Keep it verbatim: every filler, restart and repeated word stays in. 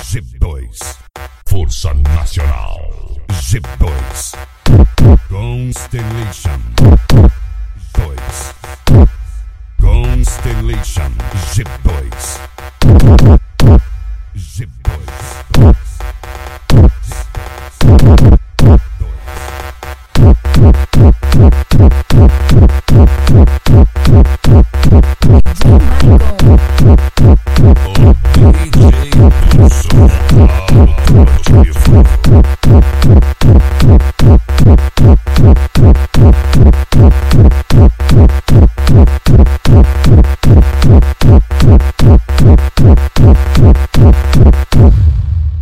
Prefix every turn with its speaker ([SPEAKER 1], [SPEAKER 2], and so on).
[SPEAKER 1] G dois, Força Nacional. G dois, Constellation. dois, Constellation. G dois, G dois. O D J do som automotivo.